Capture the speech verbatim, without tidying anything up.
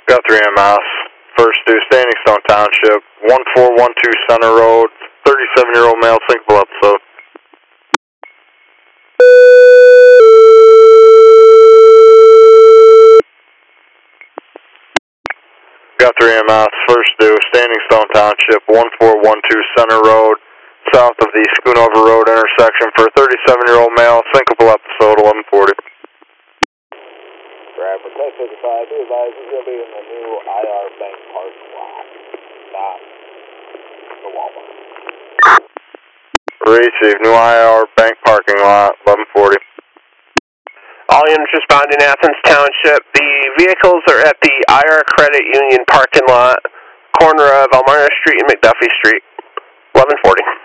Got three M S. First due, Standing Stone Township, one four one two Center Road, thirty-seven-year-old male, syncopal episode. Got three M S. First due, Standing Stone Township, one four one two Center Road, south of the Schoonover Road intersection for a thirty-seven-year-old male, syncopal episode, eleven forty. Driver, Tech fifty-five, be advised, he's going to be in the new I R Bank parking lot, not the Walmart. Receive, new I R Bank parking lot, eleven forty. All units responding Athens Township. The vehicles are at the I R Credit Union parking lot, corner of Elmira Street and McDuffie Street, eleven forty.